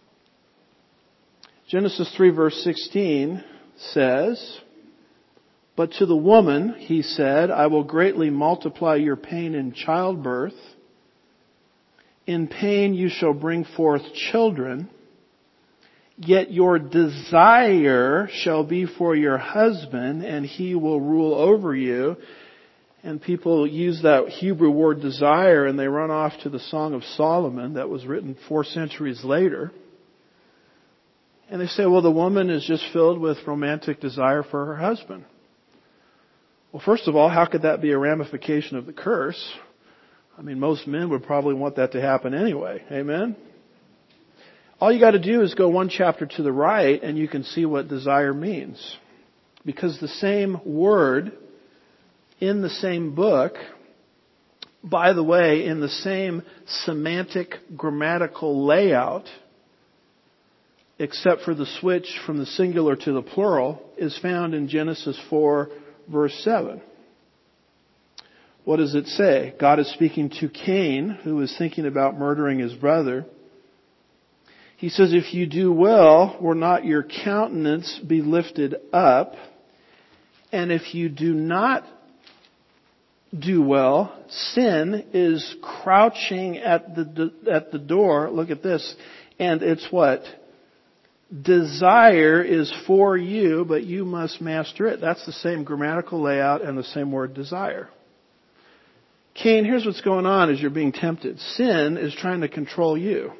Genesis 3, verse 16 says, but to the woman, he said, I will greatly multiply your pain in childbirth. In pain you shall bring forth children. Yet your desire shall be for your husband, and he will rule over you. And people use that Hebrew word desire, and they run off to the Song of Solomon that was written 4 centuries later. And they say, well, the woman is just filled with romantic desire for her husband. Well, first of all, how could that be a ramification of the curse? I mean, most men would probably want that to happen anyway. Amen? All you got to do is go one chapter to the right and you can see what desire means. Because the same word in the same book, by the way, in the same semantic grammatical layout, except for the switch from the singular to the plural, is found in Genesis 4, verse 7. What does it say? God is speaking to Cain, who is thinking about murdering his brother. He says, if you do well, will not your countenance be lifted up? And if you do not do well, sin is crouching at the door. Look at this. And it's what? Desire is for you, but you must master it. That's the same grammatical layout and the same word desire. Cain, here's what's going on as you're being tempted. Sin is trying to control you.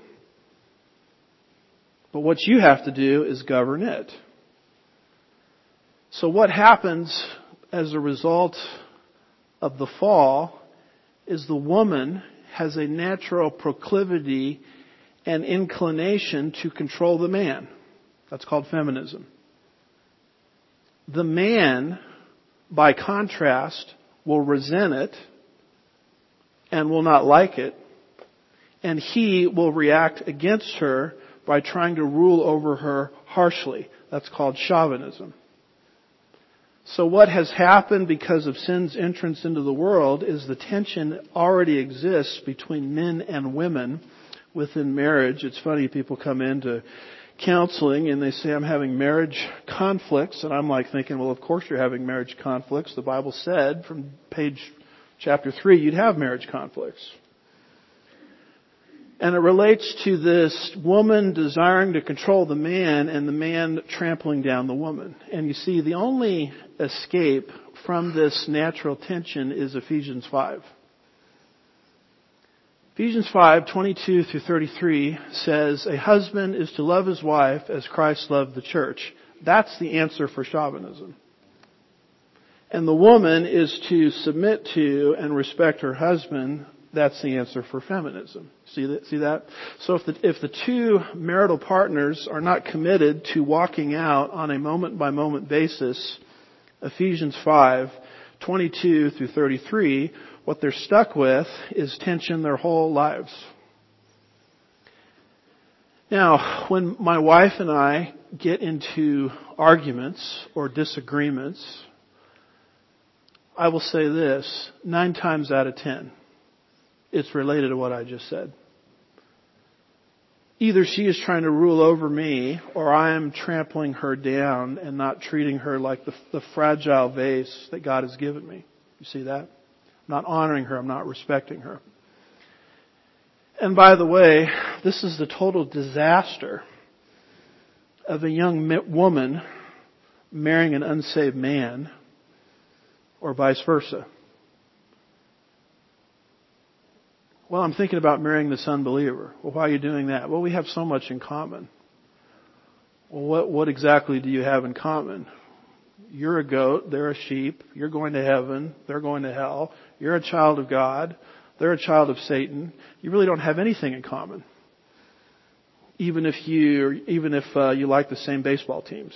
But what you have to do is govern it. So what happens as a result of the fall is the woman has a natural proclivity and inclination to control the man. That's called feminism. The man, by contrast, will resent it and will not like it, and he will react against her by trying to rule over her harshly. That's called chauvinism. So what has happened because of sin's entrance into the world is the tension already exists between men and women within marriage. It's funny, people come into counseling and they say, I'm having marriage conflicts. And I'm like thinking, well, of course you're having marriage conflicts. The Bible said from chapter 3, you'd have marriage conflicts. And it relates to this woman desiring to control the man and the man trampling down the woman. And you see, the only escape from this natural tension is Ephesians 5. Ephesians 5:22 through 33 says, a husband is to love his wife as Christ loved the church. That's the answer for chauvinism. And the woman is to submit to and respect her husband. That's the answer for feminism. See that? So if the two marital partners are not committed to walking out on a moment-by-moment basis, Ephesians 5:22 through 33, what they're stuck with is tension their whole lives. Now, when my wife and I get into arguments or disagreements, I will say this, 9 times out of 10. It's related to what I just said. either she is trying to rule over me, or I am trampling her down and not treating her like the fragile vase that God has given me. You see that? I'm not honoring her. I'm not respecting her. And by the way, this is the total disaster of a young woman marrying an unsaved man, or vice versa. Well, I'm thinking about marrying this unbeliever. Well, why are you doing that? Well, we have so much in common. Well, what exactly do you have in common? You're a goat, they're a sheep, you're going to heaven, they're going to hell, you're a child of God, they're a child of Satan. You really don't have anything in common. Even if you like the same baseball teams.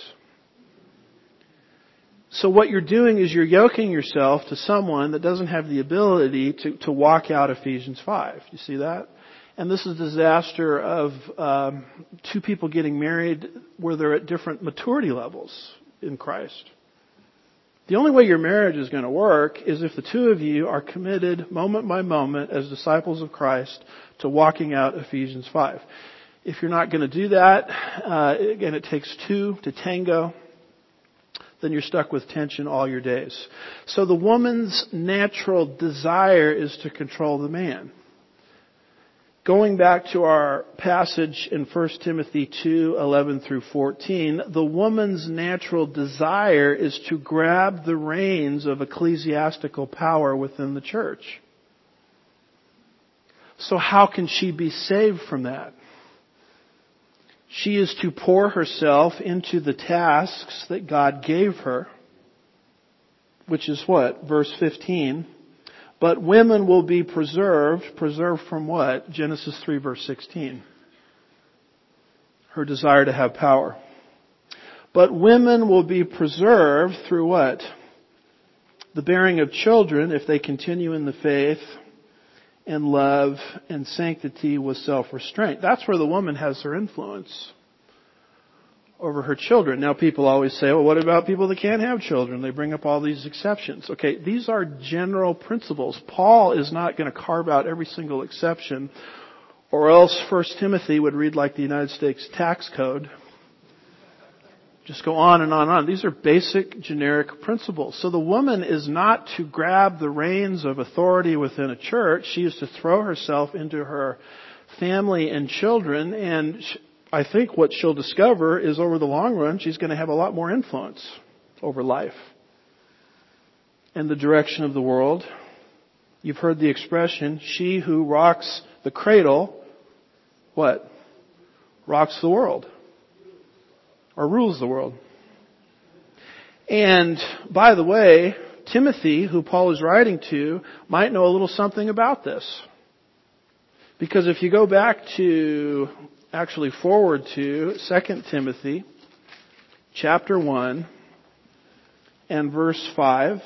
So what you're doing is you're yoking yourself to someone that doesn't have the ability to walk out Ephesians 5. You see that? And this is a disaster of two people getting married where they're at different maturity levels in Christ. The only way your marriage is going to work is if the two of you are committed moment by moment as disciples of Christ to walking out Ephesians 5. If you're not going to do that, and it takes two to tango, then you're stuck with tension all your days. So the woman's natural desire is to control the man. Going back to our passage in 1 Timothy 2:11 through 14, the woman's natural desire is to grab the reins of ecclesiastical power within the church. So how can she be saved from that? She is to pour herself into the tasks that God gave her, which is what? Verse 15. But women will be preserved. Preserved from what? Genesis 3 verse 16. Her desire to have power. But women will be preserved through what? The bearing of children if they continue in the faith and love and sanctity with self-restraint. That's where the woman has her influence over her children. Now people always say, well, what about people that can't have children? They bring up all these exceptions. Okay, these are general principles. Paul is not going to carve out every single exception, or else 1 Timothy would read like the United States tax code. Just go on and on and on. These are basic, generic principles. So the woman is not to grab the reins of authority within a church. She is to throw herself into her family and children. And I think what she'll discover is over the long run, she's going to have a lot more influence over life and the direction of the world. You've heard the expression, she who rocks the cradle, what? Rocks the world. Or rules the world. And, by the way, Timothy, who Paul is writing to, might know a little something about this. Because if you go back to, actually forward to 2 Timothy, chapter 1, and verse 5,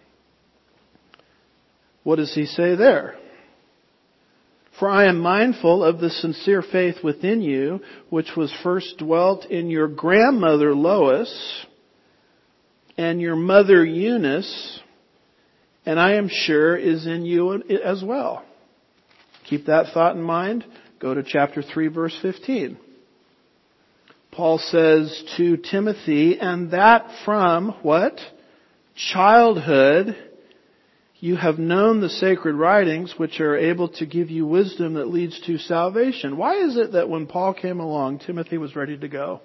what does he say there? For I am mindful of the sincere faith within you, which was first dwelt in your grandmother Lois and your mother Eunice, and I am sure is in you as well. Keep that thought in mind. Go to chapter 3, verse 15. Paul says to Timothy, and that from what? Childhood you have known the sacred writings which are able to give you wisdom that leads to salvation. Why is it that when Paul came along, Timothy was ready to go?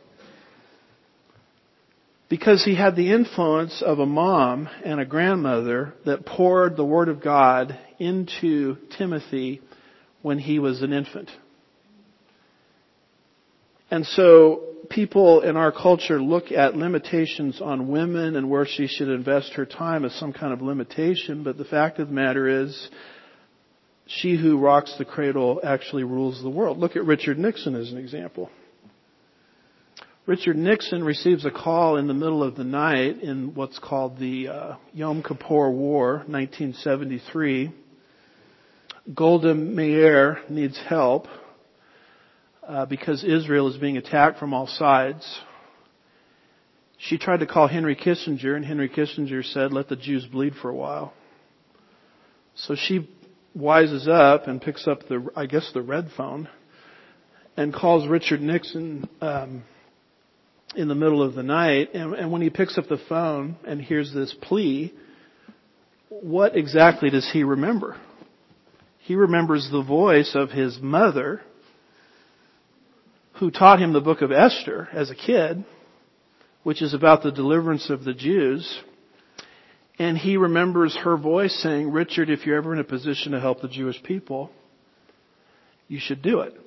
Because he had the influence of a mom and a grandmother that poured the Word of God into Timothy when he was an infant. And so people in our culture look at limitations on women and where she should invest her time as some kind of limitation. But the fact of the matter is, she who rocks the cradle actually rules the world. Look at Richard Nixon as an example. Richard Nixon receives a call in the middle of the night in what's called the Yom Kippur War, 1973. Golda Meir needs help. Because Israel is being attacked from all sides. She tried to call Henry Kissinger, and Henry Kissinger said, let the Jews bleed for a while. So she wises up and picks up the red phone and calls Richard Nixon in the middle of the night. And when he picks up the phone and hears this plea, what exactly does he remember? He remembers the voice of his mother, who taught him the book of Esther as a kid, which is about the deliverance of the Jews. And he remembers her voice saying, Richard, if you're ever in a position to help the Jewish people, you should do it.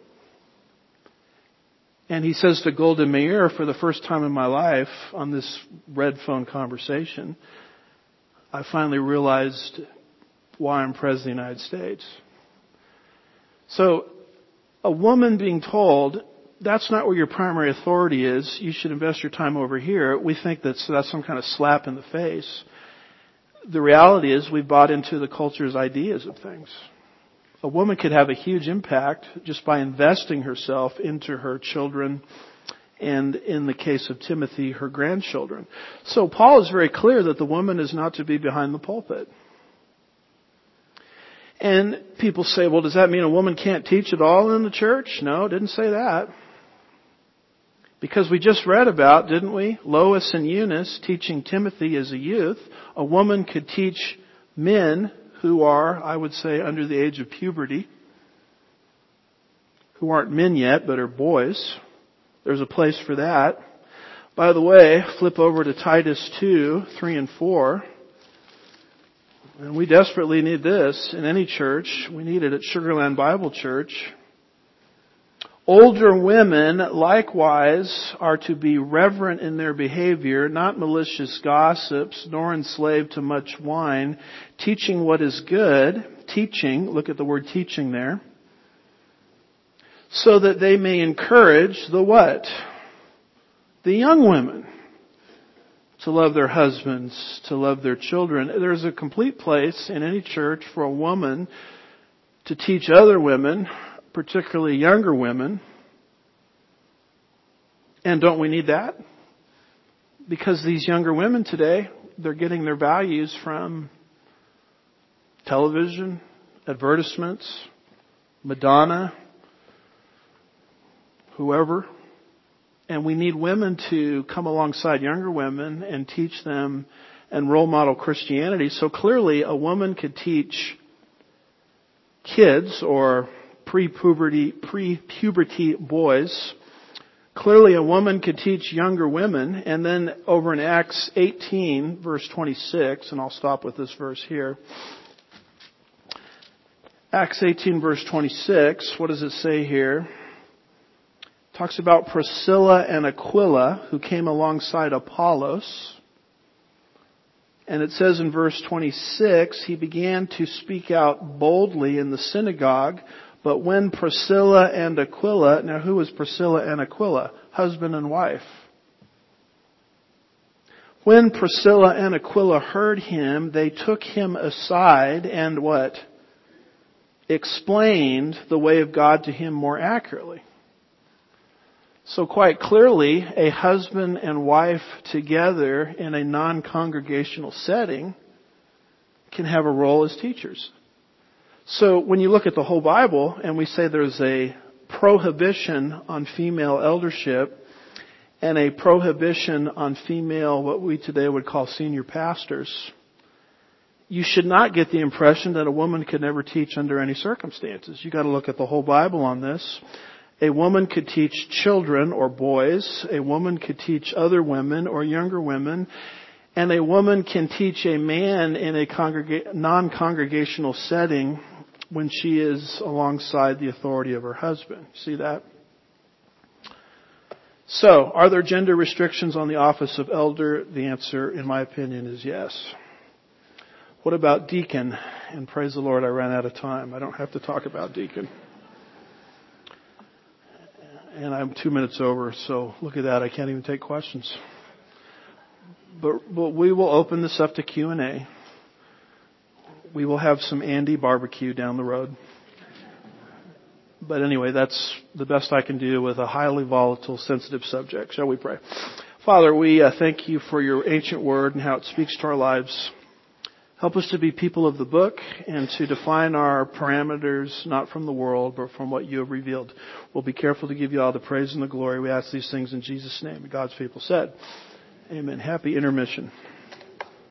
And he says to Golda Meir, for the first time in my life, on this red phone conversation, I finally realized why I'm President of the United States. So, a woman being told, that's not where your primary authority is, you should invest your time over here, we think that's some kind of slap in the face. The reality is we've bought into the culture's ideas of things. A woman could have a huge impact just by investing herself into her children and, in the case of Timothy, her grandchildren. So Paul is very clear that the woman is not to be behind the pulpit. And people say, well, does that mean a woman can't teach at all in the church? No, it didn't say that. Because we just read about, didn't we, Lois and Eunice teaching Timothy as a youth. A woman could teach men who are, I would say, under the age of puberty, who aren't men yet, but are boys. There's a place for that. By the way, flip over to Titus 2, 3 and 4. And we desperately need this in any church. We need it at Sugarland Bible Church. Older women, likewise, are to be reverent in their behavior, not malicious gossips, nor enslaved to much wine, teaching what is good, teaching, look at the word teaching there, so that they may encourage the what? The young women to love their husbands, to love their children. There's a complete place in any church for a woman to teach other women, particularly younger women. And don't we need that? Because these younger women today, they're getting their values from television, advertisements, Madonna, whoever. And we need women to come alongside younger women and teach them and role model Christianity. So clearly a woman could teach kids or pre-puberty boys. Clearly a woman could teach younger women. And then over in Acts 18 verse 26, and I'll stop with this verse here. Acts 18 verse 26, what does it say here? It talks about Priscilla and Aquila who came alongside Apollos. And it says in verse 26, he began to speak out boldly in the synagogue. But when Priscilla and Aquila, now who was Priscilla and Aquila? Husband and wife. When Priscilla and Aquila heard him, they took him aside and what? Explained the way of God to him more accurately. So quite clearly, a husband and wife together in a non-congregational setting can have a role as teachers. So when you look at the whole Bible and we say there's a prohibition on female eldership and a prohibition on female, what we today would call senior pastors, you should not get the impression that a woman could never teach under any circumstances. You've got to look at the whole Bible on this. A woman could teach children or boys. A woman could teach other women or younger women. And a woman can teach a man in a non-congregational setting when she is alongside the authority of her husband. See that? So, are there gender restrictions on the office of elder? The answer, in my opinion, is yes. What about deacon? And praise the Lord, I ran out of time. I don't have to talk about deacon. And I'm 2 minutes over, so look at that. I can't even take questions. But we will open this up to Q&A. We will have some Andy barbecue down the road. But anyway, that's the best I can do with a highly volatile, sensitive subject. Shall we pray? Father, we thank you for your ancient word and how it speaks to our lives. Help us to be people of the book and to define our parameters not from the world but from what you have revealed. We'll be careful to give you all the praise and the glory. We ask these things in Jesus' name. And God's people said, amen. Happy intermission.